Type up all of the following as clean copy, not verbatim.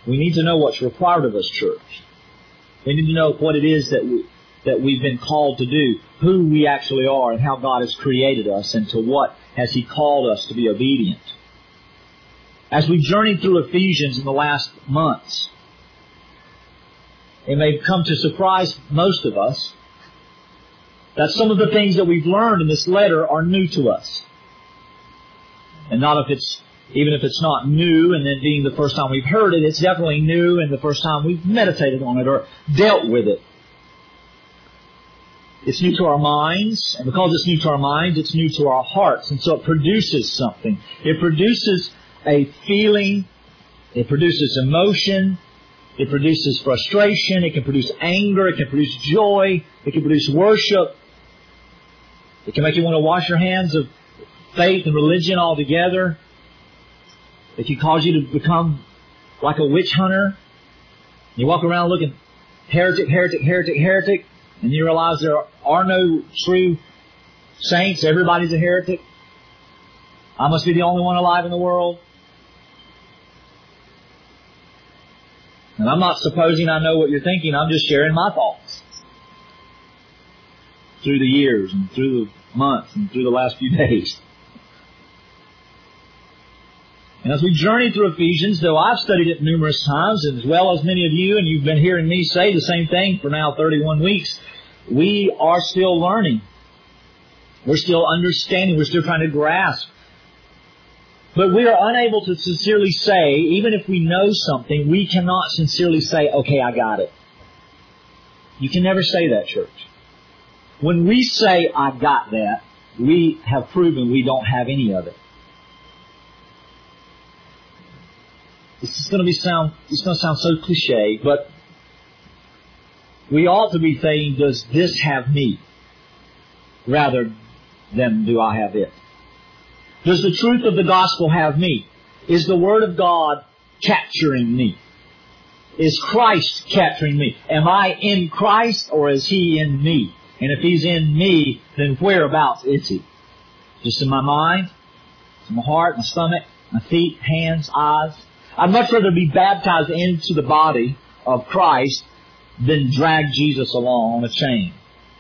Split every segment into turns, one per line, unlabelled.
We need to know what's required of us, church. We need to know what it is that we've been called to do, who we actually are, and how God has created us, and to what has He called us to be obedient. As we journeyed through Ephesians in the last months, it may come to surprise most of us that some of the things that we've learned in this letter are new to us. And even if it's not new, and then being the first time we've heard it, it's definitely new and the first time we've meditated on it or dealt with it. It's new to our minds, and because it's new to our minds, it's new to our hearts. And so it produces something. It produces a feeling. It produces emotion. It produces frustration. It can produce anger. It can produce joy. It can produce worship. It can make you want to wash your hands of faith and religion altogether. It can cause you to become like a witch hunter. You walk around looking heretic, heretic, heretic, heretic, and you realize there are no true saints. Everybody's a heretic. I must be the only one alive in the world. And I'm not supposing I know what you're thinking. I'm just sharing my thoughts through the years and through the months and through the last few days. And as we journey through Ephesians, though I've studied it numerous times, as well as many of you, and you've been hearing me say the same thing for now 31 weeks, we are still learning. We're still understanding. We're still trying to grasp. But we are unable to sincerely say, even if we know something, we cannot sincerely say, okay, I got it. You can never say that, church. When we say, I got that, we have proven we don't have any of it. It's going to sound so cliche, but we ought to be saying, does this have me? Rather than do I have it? Does the truth of the gospel have me? Is the Word of God capturing me? Is Christ capturing me? Am I in Christ or is He in me? And if He's in me, then whereabouts is He? Just in my mind? In my heart, my stomach, my feet, hands, eyes? I'd much rather be baptized into the body of Christ than drag Jesus along on a chain.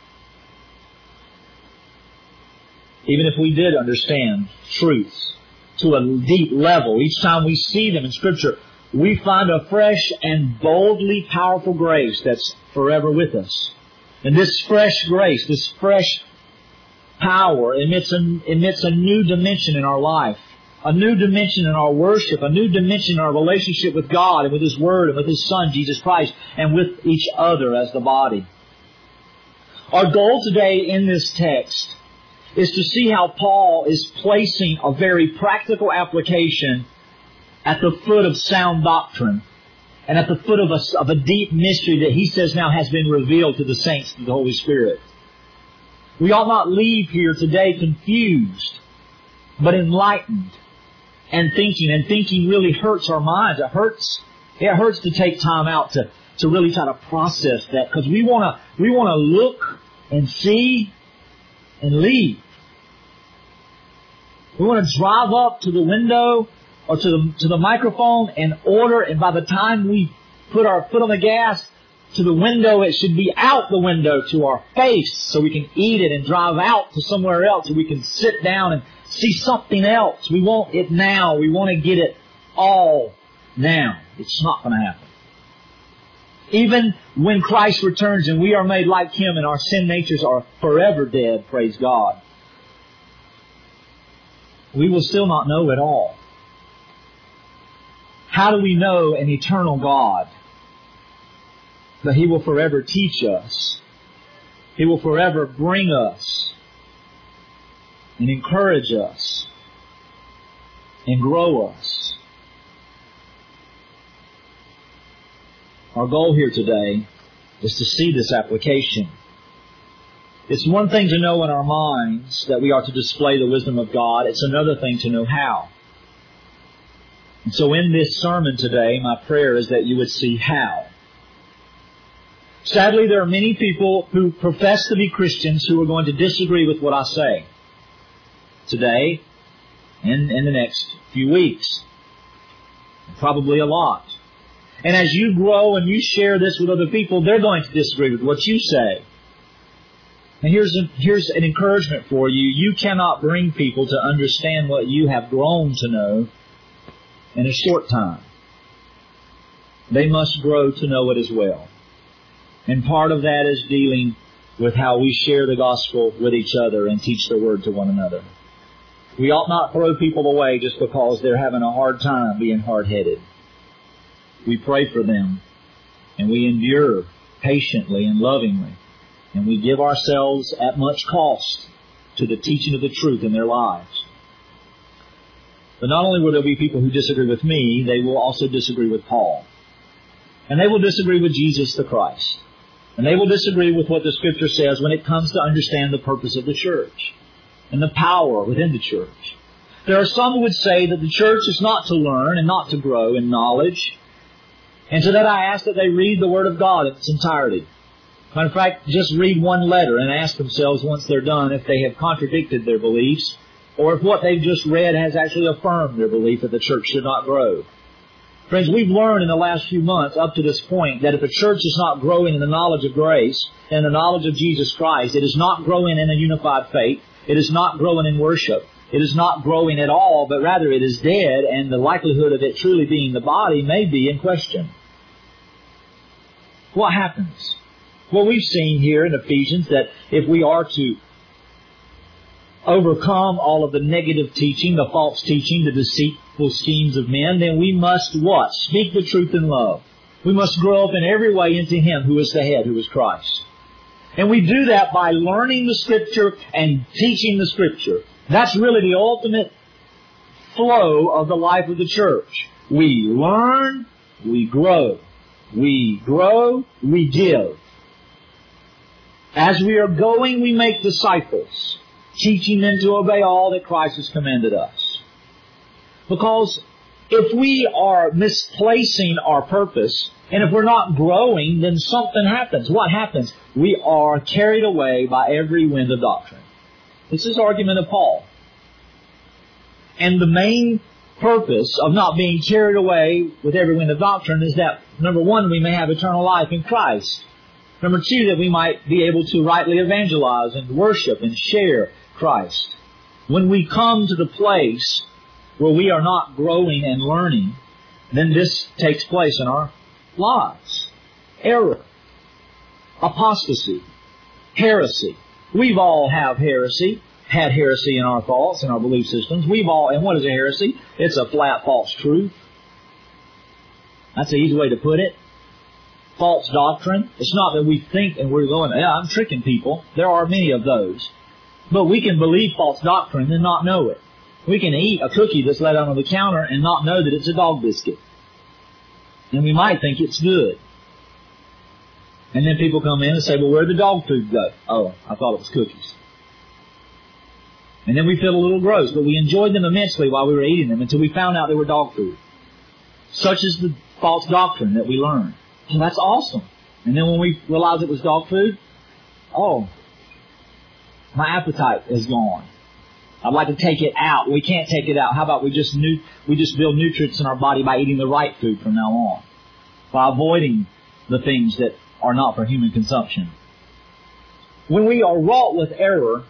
Even if we did understand truths to a deep level, each time we see them in Scripture, we find a fresh and boldly powerful grace that's forever with us. And this fresh grace, this fresh power emits a new dimension in our life. A new dimension in our worship, a new dimension in our relationship with God and with His Word and with His Son, Jesus Christ, and with each other as the body. Our goal today in this text is to see how Paul is placing a very practical application at the foot of sound doctrine and at the foot of a deep mystery that he says now has been revealed to the saints through the Holy Spirit. We ought not leave here today confused, but enlightened. And thinking really hurts our minds. It hurts to take time out to really try to process that, because we want to look and see and leave. We want to drive up to the window or to the microphone and order, and by the time we put our foot on the gas to the window, it should be out the window to our face so we can eat it, and drive out to somewhere else so we can sit down and see something else. We want it now. We want to get it all now. It's not going to happen. Even when Christ returns and we are made like Him and our sin natures are forever dead, praise God, we will still not know it all. How do we know an eternal God? But He will forever teach us. He will forever bring us and encourage us and grow us. Our goal here today is to see this application. It's one thing to know in our minds that we are to display the wisdom of God. It's another thing to know how. And so in this sermon today, my prayer is that you would see how. Sadly, there are many people who profess to be Christians who are going to disagree with what I say today and in the next few weeks. Probably a lot. And as you grow and you share this with other people, they're going to disagree with what you say. And here's an encouragement for you. You cannot bring people to understand what you have grown to know in a short time. They must grow to know it as well. And part of that is dealing with how we share the gospel with each other and teach the word to one another. We ought not throw people away just because they're having a hard time being hard-headed. We pray for them, and we endure patiently and lovingly, and we give ourselves at much cost to the teaching of the truth in their lives. But not only will there be people who disagree with me, they will also disagree with Paul. And they will disagree with Jesus the Christ. And they will disagree with what the Scripture says when it comes to understand the purpose of the church and the power within the church. There are some who would say that the church is not to learn and not to grow in knowledge. And to that I ask that they read the Word of God in its entirety. Matter of fact, just read one letter and ask themselves once they're done if they have contradicted their beliefs or if what they've just read has actually affirmed their belief that the church should not grow. Friends, we've learned in the last few months up to this point that if a church is not growing in the knowledge of grace and the knowledge of Jesus Christ, it is not growing in a unified faith. It is not growing in worship. It is not growing at all, but rather it is dead, and the likelihood of it truly being the body may be in question. What happens? Well, we've seen here in Ephesians that if we are to overcome all of the negative teaching, the false teaching, the deceitful schemes of men, then we must what? Speak the truth in love. We must grow up in every way into Him who is the head, who is Christ. And we do that by learning the Scripture and teaching the Scripture. That's really the ultimate flow of the life of the church. We learn, we grow. We grow, we give. As we are going, we make disciples, teaching them to obey all that Christ has commanded us. Because if we are misplacing our purpose, and if we're not growing, then something happens. What happens? We are carried away by every wind of doctrine. This is the argument of Paul. And the main purpose of not being carried away with every wind of doctrine is that, number one, we may have eternal life in Christ. Number two, that we might be able to rightly evangelize and worship and share Christ. When we come to the place where we are not growing and learning, then this takes place in our lives. Error, apostasy, heresy. We've all had heresy in our thoughts and our belief systems. And what is a heresy? It's a flat false truth. That's the easy way to put it. False doctrine. It's not that we think and we're going, yeah, I'm tricking people. There are many of those. But we can believe false doctrine and not know it. We can eat a cookie that's laid out on the counter and not know that it's a dog biscuit. And we might think it's good. And then people come in and say, well, where'd the dog food go? Oh, I thought it was cookies. And then we feel a little gross, but we enjoyed them immensely while we were eating them until we found out they were dog food. Such is the false doctrine that we learn. And that's awesome. And then when we realized it was dog food, oh, my appetite is gone. I'd like to take it out. We can't take it out. How about we just build nutrients in our body by eating the right food from now on, by avoiding the things that are not for human consumption. When we are wrought with error,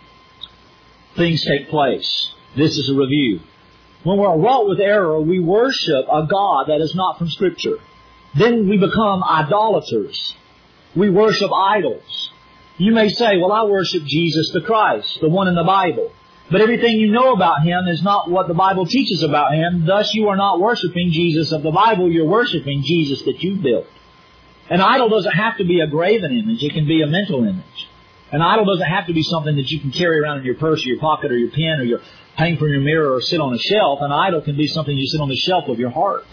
things take place. This is a review. When we're wrought with error, we worship a God that is not from Scripture. Then we become idolaters. We worship idols. You may say, well, I worship Jesus the Christ, the one in the Bible. But everything you know about Him is not what the Bible teaches about Him. Thus, you are not worshiping Jesus of the Bible. You're worshiping Jesus that you built. An idol doesn't have to be a graven image. It can be a mental image. An idol doesn't have to be something that you can carry around in your purse or your pocket or your pen or hang from your mirror or sit on a shelf. An idol can be something you sit on the shelf of your heart.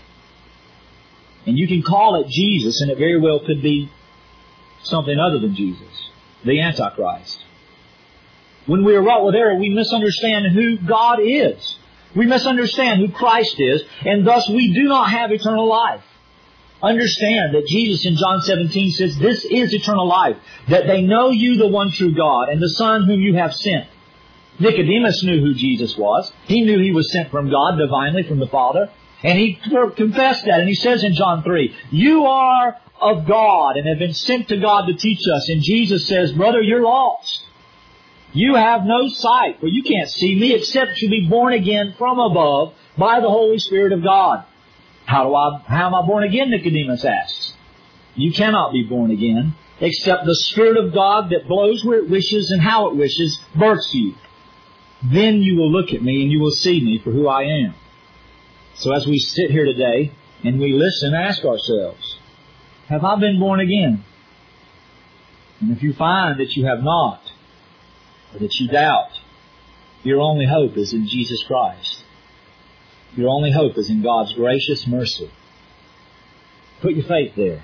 And you can call it Jesus, and it very well could be something other than Jesus, the Antichrist. When we are wrought with error, we misunderstand who God is. We misunderstand who Christ is, and thus we do not have eternal life. Understand that Jesus in John 17 says, this is eternal life, that they know you, the one true God, and the Son whom you have sent. Nicodemus knew who Jesus was. He knew He was sent from God divinely, from the Father. And he confessed that, and he says in John 3, you are of God and have been sent to God to teach us. And Jesus says, brother, you're lost. You have no sight, for you can't see me except you be born again from above by the Holy Spirit of God. How am I born again? Nicodemus asks. You cannot be born again except the Spirit of God that blows where it wishes and how it wishes births you. Then you will look at me and you will see me for who I am. So as we sit here today and we listen, ask ourselves, have I been born again? And if you find that you have not, or that you doubt, your only hope is in Jesus Christ. Your only hope is in God's gracious mercy. Put your faith there.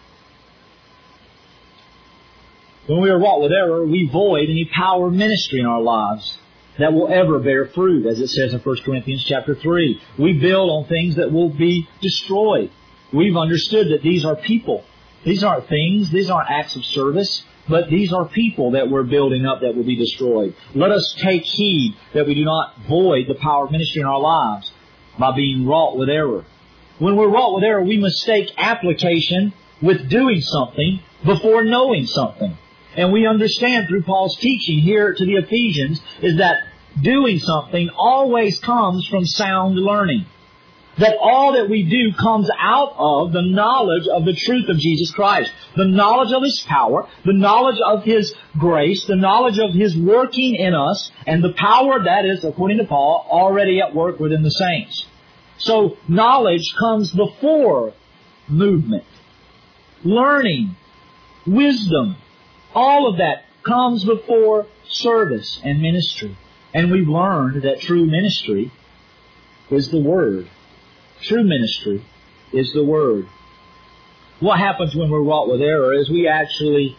When we are wrought with error, we void any power of ministry in our lives that will ever bear fruit, as it says in 1 Corinthians chapter 3. We build on things that will be destroyed. We've understood that these are people. These aren't things. These aren't acts of service. But these are people that we're building up that will be destroyed. Let us take heed that we do not void the power of ministry in our lives by being wrought with error. When we're wrought with error, we mistake application with doing something before knowing something. And we understand through Paul's teaching here to the Ephesians is that doing something always comes from sound learning. That all that we do comes out of the knowledge of the truth of Jesus Christ. The knowledge of His power, the knowledge of His grace, the knowledge of His working in us, and the power that is, according to Paul, already at work within the saints. So knowledge comes before movement. Learning, wisdom, all of that comes before service and ministry. And we've learned that true ministry is the Word. True ministry is the Word. What happens when we're wrought with error is we actually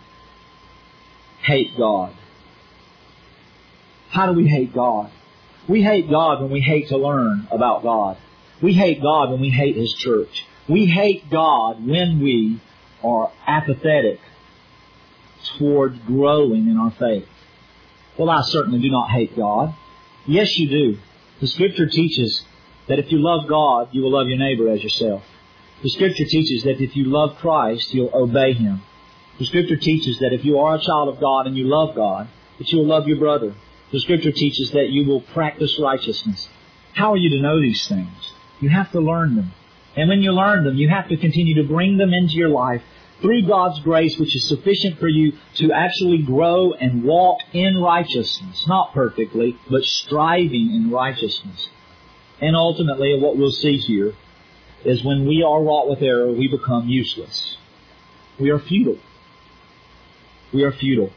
hate God. How do we hate God? We hate God when we hate to learn about God. We hate God when we hate His church. We hate God when we are apathetic toward growing in our faith. Well, I certainly do not hate God. Yes, you do. The Scripture teaches that if you love God, you will love your neighbor as yourself. The Scripture teaches that if you love Christ, you'll obey Him. The Scripture teaches that if you are a child of God and you love God, that you will love your brother. The Scripture teaches that you will practice righteousness. How are you to know these things? You have to learn them. And when you learn them, you have to continue to bring them into your life through God's grace, which is sufficient for you to actually grow and walk in righteousness. Not perfectly, but striving in righteousness. And ultimately, what we'll see here is when we are wrought with error, we become useless. We are futile. We are futile.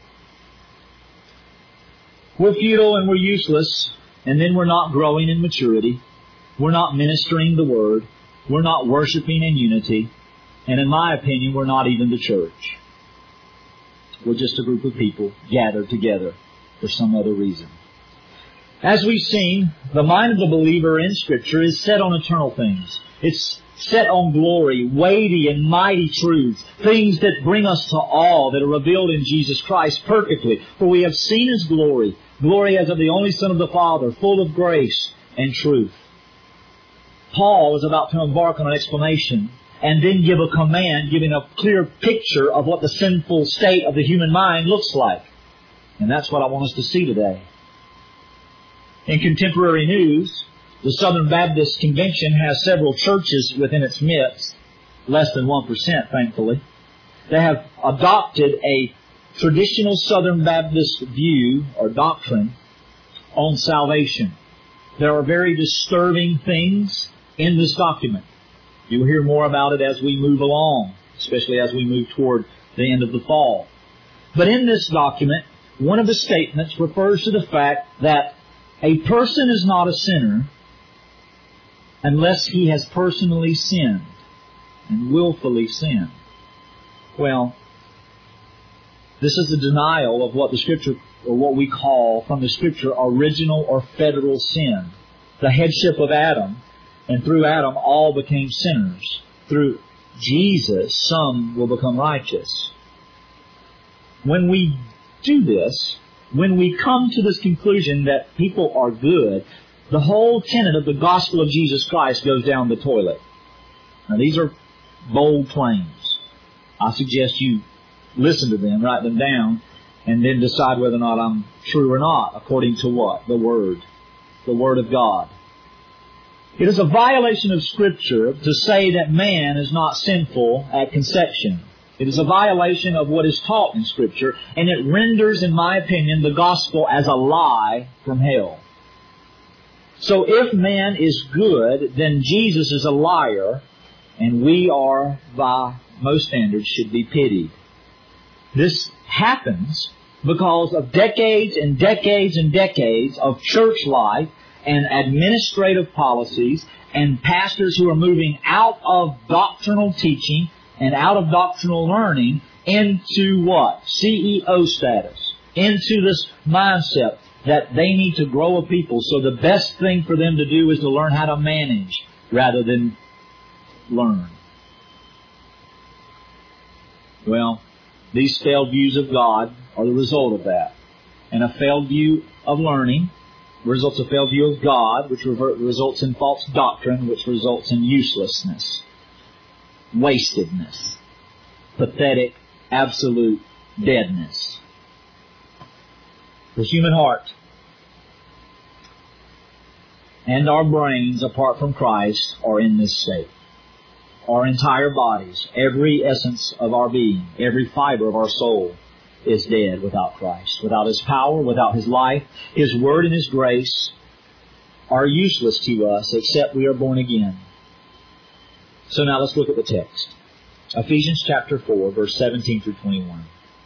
We're futile and we're useless, and then we're not growing in maturity. We're not ministering the Word. We're not worshiping in unity. And in my opinion, we're not even the church. We're just a group of people gathered together for some other reason. As we've seen, the mind of the believer in Scripture is set on eternal things. It's set on glory, weighty and mighty truths, things that bring us to awe, that are revealed in Jesus Christ perfectly. For we have seen His glory, glory as of the only Son of the Father, full of grace and truth. Paul is about to embark on an explanation and then give a command, giving a clear picture of what the sinful state of the human mind looks like. And that's what I want us to see today. In contemporary news, the Southern Baptist Convention has several churches within its midst, less than 1%, thankfully. They have adopted a traditional Southern Baptist view or doctrine on salvation. There are very disturbing things in this document. You'll hear more about it as we move along, especially as we move toward the end of the fall. But in this document, one of the statements refers to the fact that a person is not a sinner unless he has personally sinned and willfully sinned. Well, this is a denial of what the Scripture, or what we call from the Scripture, original or federal sin. The headship of Adam, and through Adam all became sinners. Through Jesus, some will become righteous. When we do this, when we come to this conclusion that people are good, the whole tenet of the gospel of Jesus Christ goes down the toilet. Now, these are bold claims. I suggest you listen to them, write them down, and then decide whether or not I'm true or not, according to what? The Word. The Word of God. It is a violation of Scripture to say that man is not sinful at conception. It is a violation of what is taught in Scripture, and it renders, in my opinion, the gospel as a lie from hell. So if man is good, then Jesus is a liar, and we are, by most standards, should be pitied. This happens because of decades and decades and decades of church life and administrative policies and pastors who are moving out of doctrinal teaching and out of doctrinal learning into what? CEO status. Into this mindset that they need to grow a people. So the best thing for them to do is to learn how to manage rather than learn. Well, these failed views of God are the result of that. And a failed view of learning results in a failed view of God, which results in false doctrine, which results in uselessness, wastedness, pathetic, absolute deadness. The human heart and our brains, apart from Christ, are in this state. Our entire bodies, every essence of our being, every fiber of our soul is dead without Christ. Without His power, without His life, His Word and His grace are useless to us except we are born again. So now let's look at the text. Ephesians chapter 4, verse 17 through 21.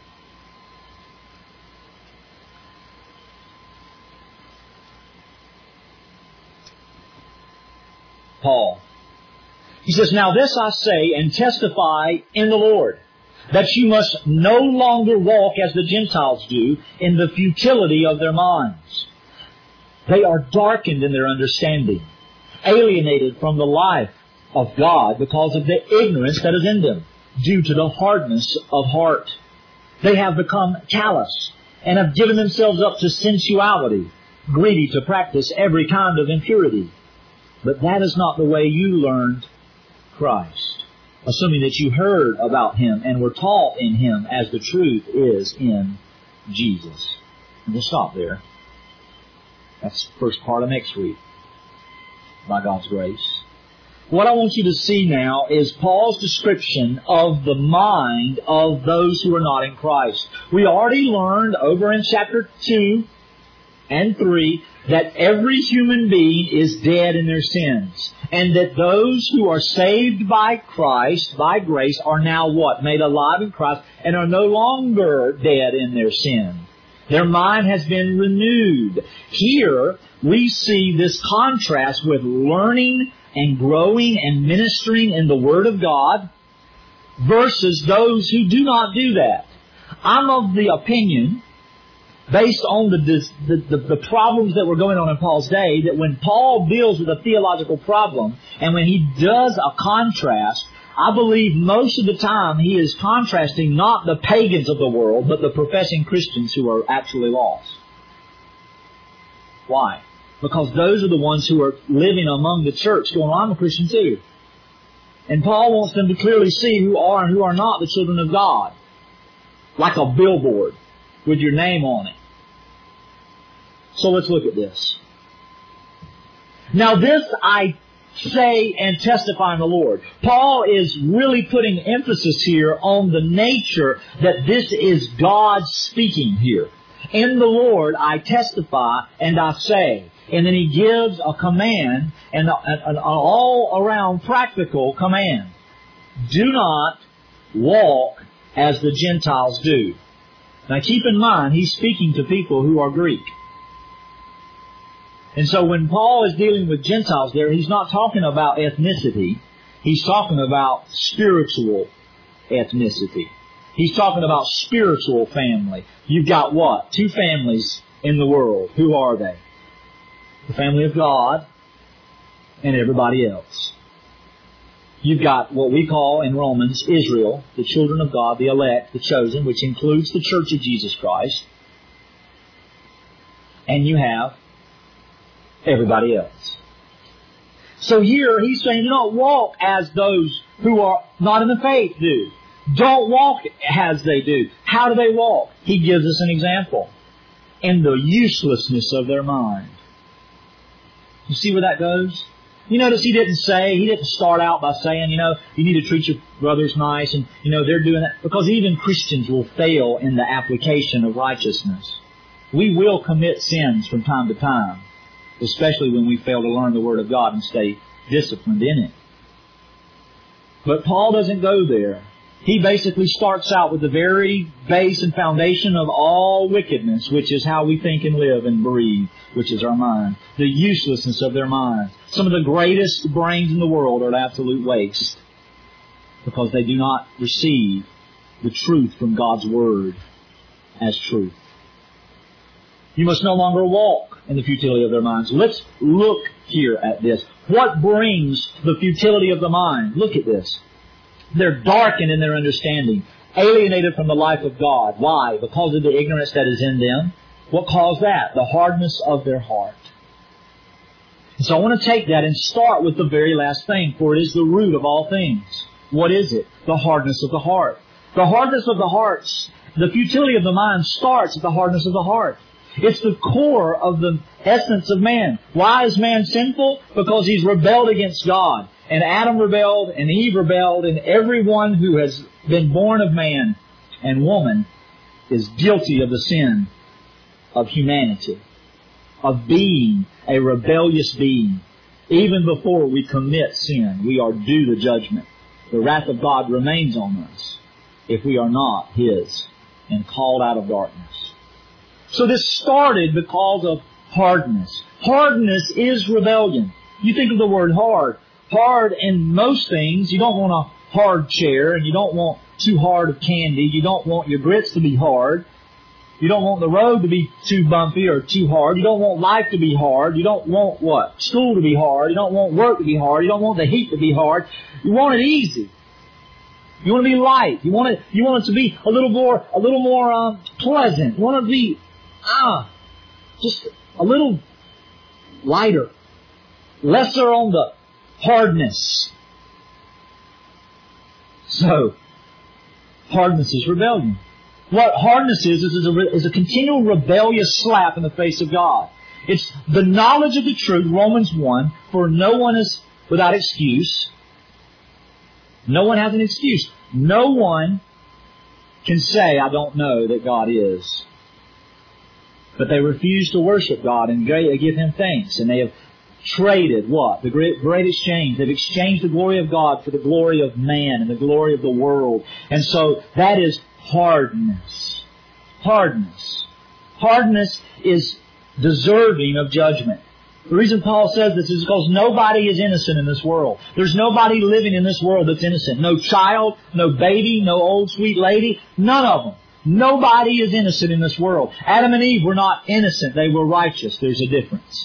Paul. He says, "Now this I say and testify in the Lord, that you must no longer walk as the Gentiles do in the futility of their minds. They are darkened in their understanding, alienated from the life of God because of the ignorance that is in them, due to the hardness of heart. They have become callous and have given themselves up to sensuality, greedy to practice every kind of impurity. But that is not the way you learned Christ, assuming that you heard about Him and were taught in Him as the truth is in Jesus." And we'll stop there. That's the first part of next week, by God's grace. What I want you to see now is Paul's description of the mind of those who are not in Christ. We already learned over in chapter 2 and 3 that every human being is dead in their sins. And that those who are saved by Christ, by grace, are now what? Made alive in Christ and are no longer dead in their sin. Their mind has been renewed. Here we see this contrast with learning and growing and ministering in the Word of God versus those who do not do that. I'm of the opinion, based on the problems that were going on in Paul's day, that when Paul deals with a theological problem and when he does a contrast, I believe most of the time he is contrasting not the pagans of the world, but the professing Christians who are actually lost. Why? Because those are the ones who are living among the church going, well, I'm a Christian too. And Paul wants them to clearly see who are and who are not the children of God. Like a billboard with your name on it. So let's look at this. Now this I say and testify in the Lord. Paul is really putting emphasis here on the nature that this is God speaking here. In the Lord I testify and I say. And then he gives a command, and an all-around practical command. Do not walk as the Gentiles do. Now keep in mind, he's speaking to people who are Greek. And so when Paul is dealing with Gentiles there, he's not talking about ethnicity. He's talking about spiritual ethnicity. He's talking about spiritual family. You've got what? Two families in the world. Who are they? The family of God and everybody else. You've got what we call in Romans Israel, the children of God, the elect, the chosen, which includes the church of Jesus Christ. And you have everybody else. So here he's saying, do not walk as those who are not in the faith do. Don't walk as they do. How do they walk? He gives us an example. In the uselessness of their mind. You see where that goes? You notice he didn't start out by saying, you need to treat your brothers nice and, they're doing that. Because even Christians will fail in the application of righteousness. We will commit sins from time to time, especially when we fail to learn the Word of God and stay disciplined in it. But Paul doesn't go there. He basically starts out with the very base and foundation of all wickedness, which is how we think and live and breathe, which is our mind. The uselessness of their minds. Some of the greatest brains in the world are an absolute waste because they do not receive the truth from God's Word as truth. You must no longer walk in the futility of their minds. Let's look here at this. What brings the futility of the mind? Look at this. They're darkened in their understanding, alienated from the life of God. Why? Because of the ignorance that is in them. What caused that? The hardness of their heart. And so I want to take that and start with the very last thing, for it is the root of all things. What is it? The hardness of the heart. The hardness of the heart, the futility of the mind starts at the hardness of the heart. It's the core of the essence of man. Why is man sinful? Because he's rebelled against God. And Adam rebelled, and Eve rebelled, and everyone who has been born of man and woman is guilty of the sin of humanity, of being a rebellious being. Even before we commit sin, we are due to judgment. The wrath of God remains on us if we are not His and called out of darkness. So this started because of hardness. Hardness is rebellion. You think of the word hard. Hard in most things. You don't want a hard chair, and you don't want too hard of candy. You don't want your grits to be hard. You don't want the road to be too bumpy or too hard. You don't want life to be hard. You don't want what? School to be hard. You don't want work to be hard. You don't want the heat to be hard. You want it easy. You want to be light. You want it to be a little more pleasant. You want it to be just a little lighter, lesser on the hardness. So, hardness is rebellion. What hardness is a continual rebellious slap in the face of God. It's the knowledge of the truth, Romans 1, for no one is without excuse. No one has an excuse. No one can say, I don't know that God is. But they refuse to worship God and give Him thanks. And they have traded what? The great exchange. They've exchanged the glory of God for the glory of man and the glory of the world. And so that is hardness. Hardness. Hardness is deserving of judgment. The reason Paul says this is because nobody is innocent in this world. There's nobody living in this world that's innocent. No child, no baby, no old sweet lady. None of them. Nobody is innocent in this world. Adam and Eve were not innocent. They were righteous. There's a difference.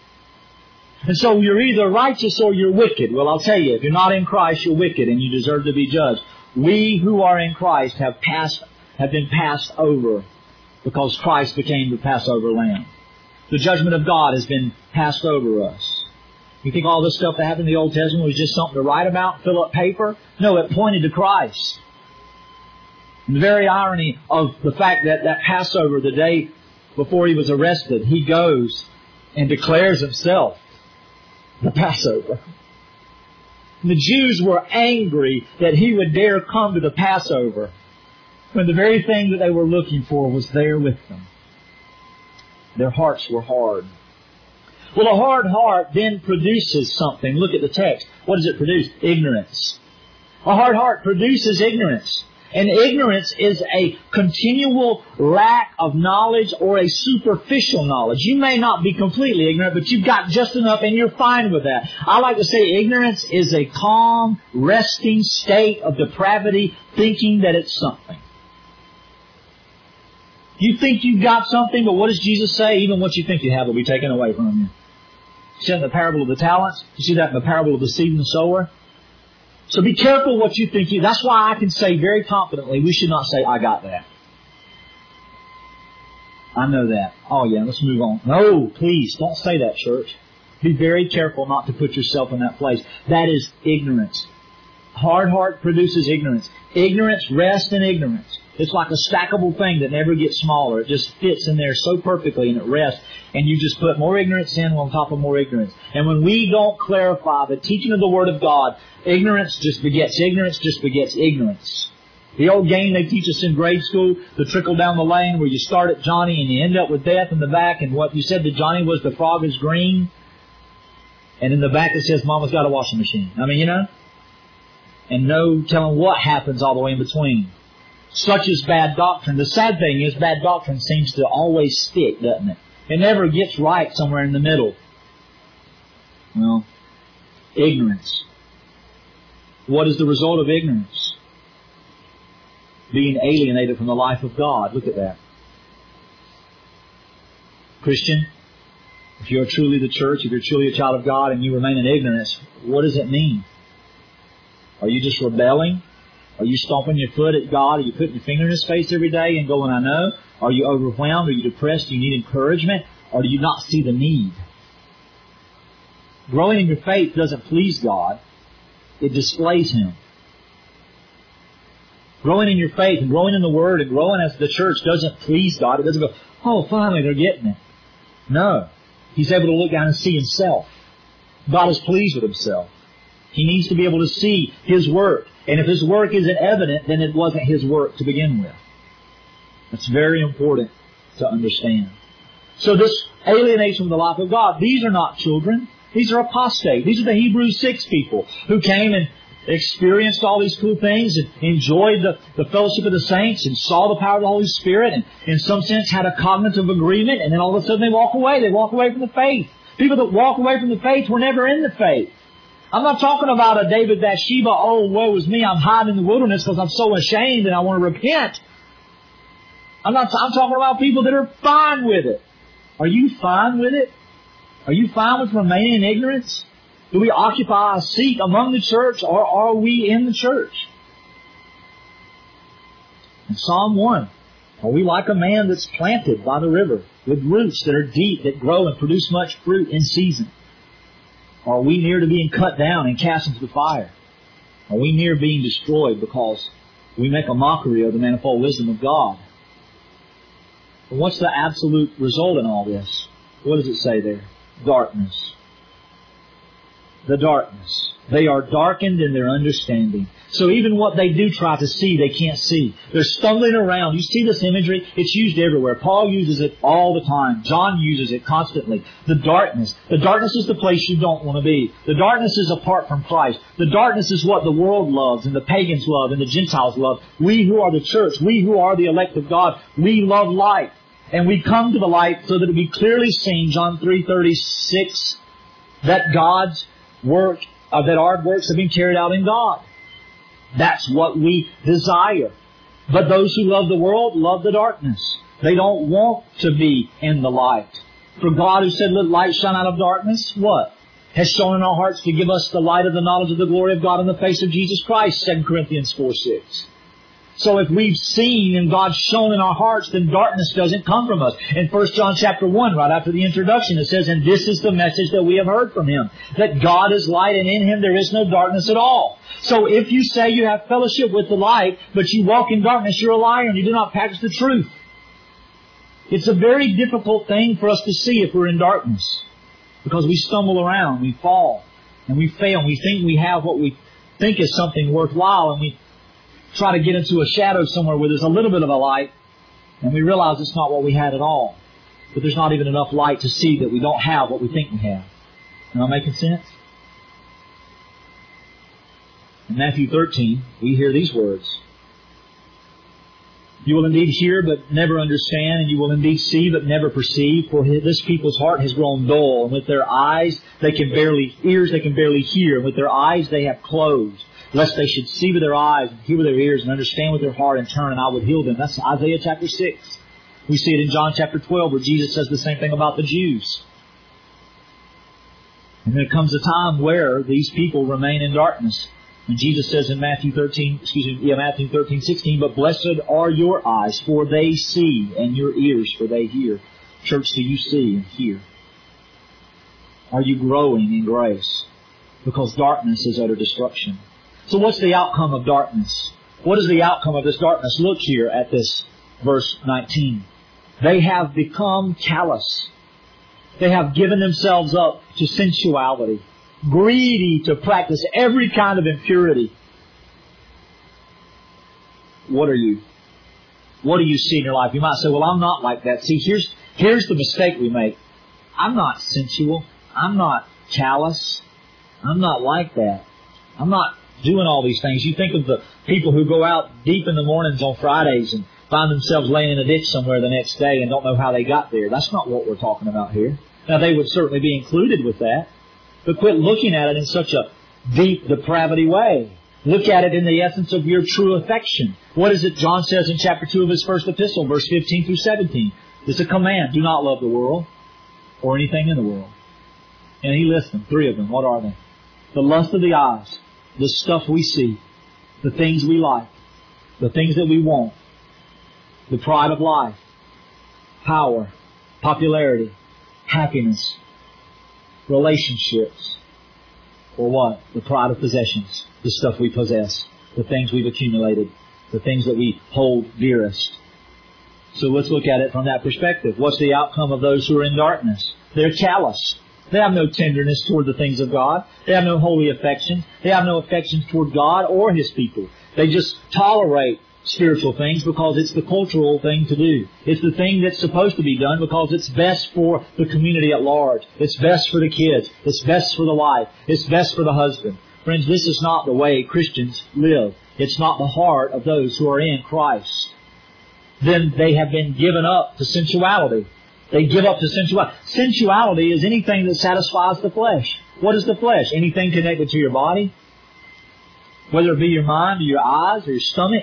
And so you're either righteous or you're wicked. Well, I'll tell you, if you're not in Christ, you're wicked and you deserve to be judged. We who are in Christ have been passed over because Christ became the Passover lamb. The judgment of God has been passed over us. You think all this stuff that happened in the Old Testament was just something to write about, fill up paper? No, it pointed to Christ. And the very irony of the fact that Passover, the day before He was arrested, He goes and declares Himself the Passover. And the Jews were angry that He would dare come to the Passover when the very thing that they were looking for was there with them. Their hearts were hard. Well, a hard heart then produces something. Look at the text. What does it produce? Ignorance. A hard heart produces ignorance. And ignorance is a continual lack of knowledge or a superficial knowledge. You may not be completely ignorant, but you've got just enough and you're fine with that. I like to say ignorance is a calm, resting state of depravity, thinking that it's something. You think you've got something, but what does Jesus say? Even what you think you have will be taken away from you. You see that in the parable of the talents? You see that in the parable of the seed and the sower? So be careful what you think. That's why I can say very confidently, we should not say, I got that. I know that. Oh yeah, let's move on. No, please, don't say that, church. Be very careful not to put yourself in that place. That is ignorance. Hard heart produces ignorance. Ignorance rests in ignorance. It's like a stackable thing that never gets smaller. It just fits in there so perfectly and it rests. And you just put more ignorance in on top of more ignorance. And when we don't clarify the teaching of the Word of God, ignorance just begets ignorance, just begets ignorance. The old game they teach us in grade school, the trickle down the lane where you start at Johnny and you end up with death in the back, and what you said to Johnny was the frog is green. And in the back it says Mama's got a washing machine. I mean, you know? And no telling what happens all the way in between. Such is bad doctrine. The sad thing is bad doctrine seems to always stick, doesn't it? It never gets right somewhere in the middle. Well, ignorance. What is the result of ignorance? Being alienated from the life of God. Look at that. Christian, if you're truly the church, if you're truly a child of God and you remain in ignorance, what does it mean? Are you just rebelling? Are you stomping your foot at God? Are you putting your finger in His face every day and going, I know? Are you overwhelmed? Are you depressed? Do you need encouragement? Or do you not see the need? Growing in your faith doesn't please God. It displays Him. Growing in your faith and growing in the Word and growing as the church doesn't please God. It doesn't go, oh, finally they're getting it. No. He's able to look down and see Himself. God is pleased with Himself. He needs to be able to see His work. And if His work isn't evident, then it wasn't His work to begin with. That's very important to understand. So this alienation from the life of God, these are not children. These are apostate. These are the Hebrews 6 people who came and experienced all these cool things and enjoyed the fellowship of the saints and saw the power of the Holy Spirit and in some sense had a cognitive agreement, and then all of a sudden they walk away. They walk away from the faith. People that walk away from the faith were never in the faith. I'm not talking about a David Bathsheba, oh, woe is me, I'm hiding in the wilderness because I'm so ashamed and I want to repent. I'm talking about people that are fine with it. Are you fine with it? Are you fine with remaining in ignorance? Do we occupy a seat among the church, or are we in the church? In Psalm 1, are we like a man that's planted by the river with roots that are deep, that grow and produce much fruit in season? Are we near to being cut down and cast into the fire? Are we near being destroyed because we make a mockery of the manifold wisdom of God? But what's the absolute result in all this? What does it say there? Darkness. The darkness. They are darkened in their understanding. So even what they do try to see, they can't see. They're stumbling around. You see this imagery? It's used everywhere. Paul uses it all the time. John uses it constantly. The darkness. The darkness is the place you don't want to be. The darkness is apart from Christ. The darkness is what the world loves and the pagans love and the Gentiles love. We who are the church, we who are the elect of God, we love light. And we come to the light so that it be clearly seen, John 3:36, that God's work, that our works have been carried out in God. That's what we desire. But those who love the world love the darkness. They don't want to be in the light. For God, who said, let light shine out of darkness, what? Has shone in our hearts to give us the light of the knowledge of the glory of God in the face of Jesus Christ, 2 Corinthians 4:6. So if we've seen and God's shown in our hearts, then darkness doesn't come from us. In 1 John chapter 1, right after the introduction, it says, and this is the message that we have heard from Him, that God is light and in Him there is no darkness at all. So if you say you have fellowship with the light, but you walk in darkness, you're a liar and you do not practice the truth. It's a very difficult thing for us to see if we're in darkness, because we stumble around, we fall, and we fail, and we think we have what we think is something worthwhile, and we try to get into a shadow somewhere where there's a little bit of a light, and we realize it's not what we had at all. But there's not even enough light to see that we don't have what we think we have. Am I making sense? In Matthew 13, we hear these words. You will indeed hear, but never understand, and you will indeed see, but never perceive, for this people's heart has grown dull, and with their ears they can barely hear, and with their eyes they have closed, lest they should see with their eyes, and hear with their ears, and understand with their heart, and turn, and I would heal them. That's Isaiah chapter 6. We see it in John chapter 12, where Jesus says the same thing about the Jews. And there comes a time where these people remain in darkness. And Jesus says in Matthew 13:16, but blessed are your eyes, for they see, and your ears, for they hear. Church, do you see and hear? Are you growing in grace? Because darkness is utter destruction. So what's the outcome of darkness? What is the outcome of this darkness? Look here at this verse 19. They have become callous. They have given themselves up to sensuality, greedy to practice every kind of impurity. What are you? What do you see in your life? You might say, well, I'm not like that. See, here's the mistake we make. I'm not sensual. I'm not callous. I'm not like that. I'm not doing all these things. You think of the people who go out deep in the mornings on Fridays and find themselves laying in a ditch somewhere the next day and don't know how they got there. That's not what we're talking about here. Now, they would certainly be included with that. But quit looking at it in such a deep depravity way. Look at it in the essence of your true affection. What is it John says in chapter 2 of his first epistle, verse 15 through 17? It's a command. Do not love the world or anything in the world. And he lists them, 3 of them. What are they? The lust of the eyes, the stuff we see, the things we like, the things that we want, the pride of life, power, popularity, happiness, relationships, or what? The pride of possessions, the stuff we possess, the things we've accumulated, the things that we hold dearest. So let's look at it from that perspective. What's the outcome of those who are in darkness? They're callous. They have no tenderness toward the things of God. They have no holy affection. They have no affection toward God or His people. They just tolerate spiritual things because it's the cultural thing to do. It's the thing that's supposed to be done because it's best for the community at large. It's best for the kids. It's best for the wife. It's best for the husband. Friends, this is not the way Christians live. It's not the heart of those who are in Christ. Then they have been given up to sensuality. They give up to sensuality. Sensuality is anything that satisfies the flesh. What is the flesh? Anything connected to your body? Whether it be your mind, or your eyes, or your stomach,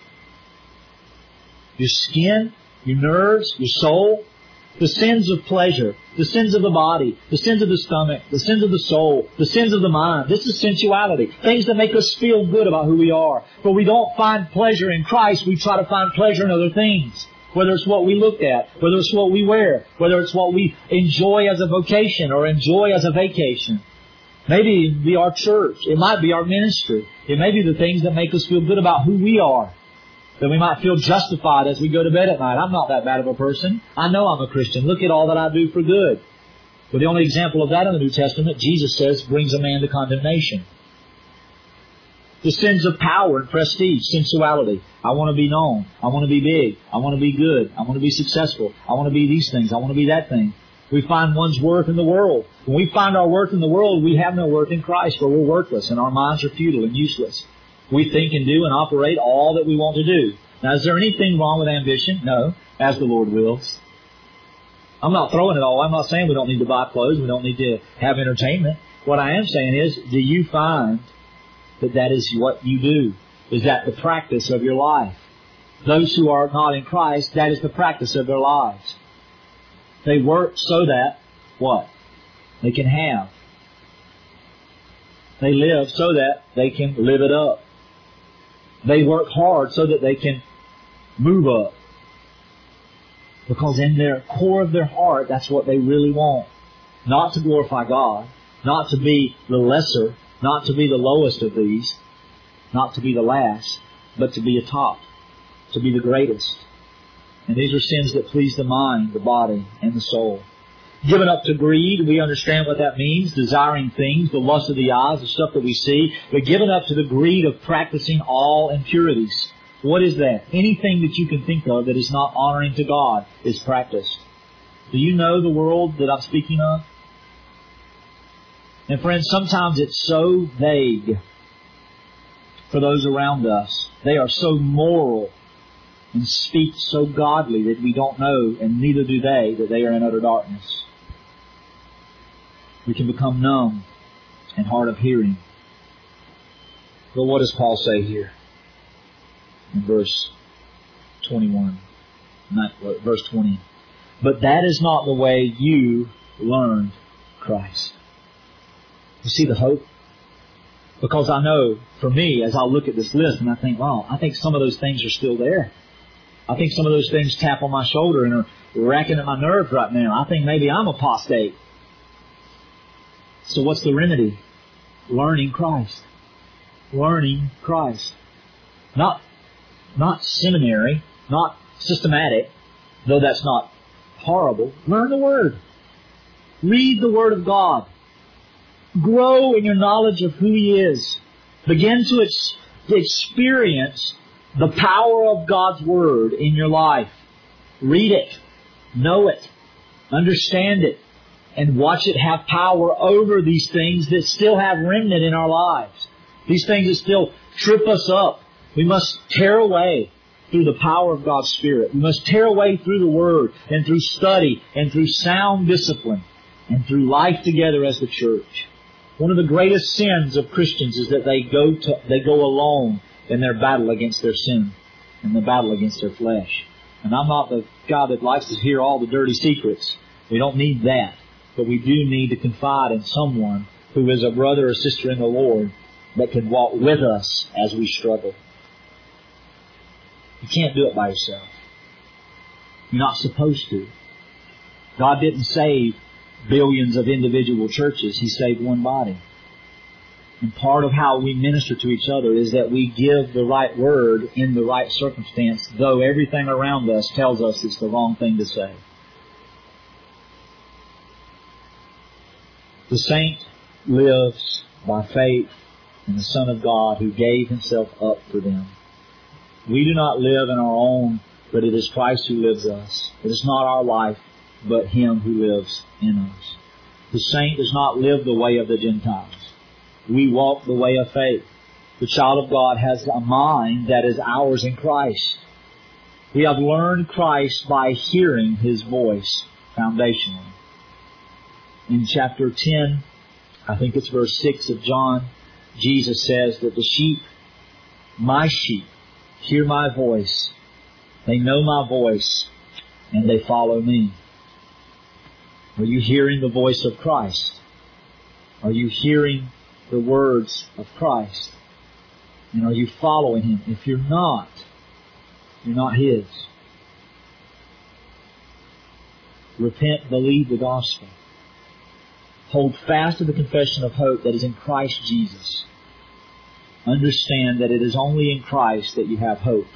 your skin, your nerves, your soul. The sins of pleasure, the sins of the body, the sins of the stomach, the sins of the soul, the sins of the mind. This is sensuality. Things that make us feel good about who we are. But we don't find pleasure in Christ. We try to find pleasure in other things. Whether it's what we look at, whether it's what we wear, whether it's what we enjoy as a vocation or enjoy as a vacation. Maybe it be our church. It might be our ministry. It may be the things that make us feel good about who we are. That we might feel justified as we go to bed at night. I'm not that bad of a person. I know I'm a Christian. Look at all that I do for good. But the only example of that in the New Testament, Jesus says, brings a man to condemnation. The sins of power and prestige, sensuality. I want to be known. I want to be big. I want to be good. I want to be successful. I want to be these things. I want to be that thing. We find one's worth in the world. When we find our worth in the world, we have no worth in Christ, for we're worthless and our minds are futile and useless. We think and do and operate all that we want to do. Now, is there anything wrong with ambition? No, as the Lord wills. I'm not throwing it all. I'm not saying we don't need to buy clothes. We don't need to have entertainment. What I am saying is, do you find that that is what you do? Is that the practice of your life? Those who are not in Christ, that is the practice of their lives. They work so that, what? They can have. They live so that they can live it up. They work hard so that they can move up. Because in their core of their heart, that's what they really want. Not to glorify God, not to be the lesser, not to be the lowest of these, not to be the last, but to be a top, to be the greatest. And these are sins that please the mind, the body, and the soul. Given up to greed, we understand what that means. Desiring things, the lust of the eyes, the stuff that we see. But given up to the greed of practicing all impurities. What is that? Anything that you can think of that is not honoring to God is practiced. Do you know the world that I'm speaking of? And friends, sometimes it's so vague for those around us. They are so moral and speak so godly that we don't know, and neither do they, that they are in utter darkness. We can become numb and hard of hearing. But what does Paul say here? In verse 21, verse 20. But that is not the way you learned Christ. You see the hope? Because I know, for me, as I look at this list and I think, wow, I think some of those things are still there. I think some of those things tap on my shoulder and are racking at my nerves right now. I think maybe I'm apostate. So what's the remedy? Learning Christ. Learning Christ. Not seminary, not systematic, though that's not horrible. Learn the Word. Read the Word of God. Grow in your knowledge of who He is. Begin to experience the power of God's Word in your life. Read it. Know it. Understand it. And watch it have power over these things that still have remnant in our lives. These things that still trip us up. We must tear away through the power of God's Spirit. We must tear away through the Word and through study and through sound discipline and through life together as the church. One of the greatest sins of Christians is that they go alone in their battle against their sin and the battle against their flesh. And I'm not the guy that likes to hear all the dirty secrets. We don't need that. But we do need to confide in someone who is a brother or sister in the Lord that can walk with us as we struggle. You can't do it by yourself. You're not supposed to. God didn't save billions of individual churches. He saved one body. And part of how we minister to each other is that we give the right word in the right circumstance, though everything around us tells us it's the wrong thing to say. The saint lives by faith in the Son of God who gave Himself up for them. We do not live in our own, but it is Christ who lives us. It is not our life, but Him who lives in us. The saint does not live the way of the Gentiles. We walk the way of faith. The child of God has a mind that is ours in Christ. We have learned Christ by hearing His voice foundationally. In chapter 10, I think it's verse 6 of John, Jesus says that the sheep, my sheep, hear my voice. They know my voice, and they follow me. Are you hearing the voice of Christ? Are you hearing the words of Christ? And are you following Him? If you're not His. Repent, believe the gospel. Hold fast to the confession of hope that is in Christ Jesus. Understand that it is only in Christ that you have hope.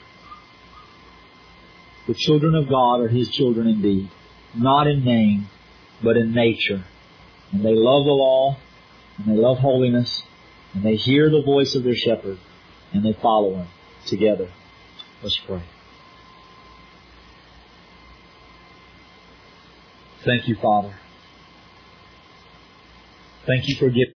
The children of God are His children indeed, not in name, but in nature. And they love the law, and they love holiness, and they hear the voice of their shepherd, and they follow Him together. Let's pray. Thank you, Father. Thank you for giving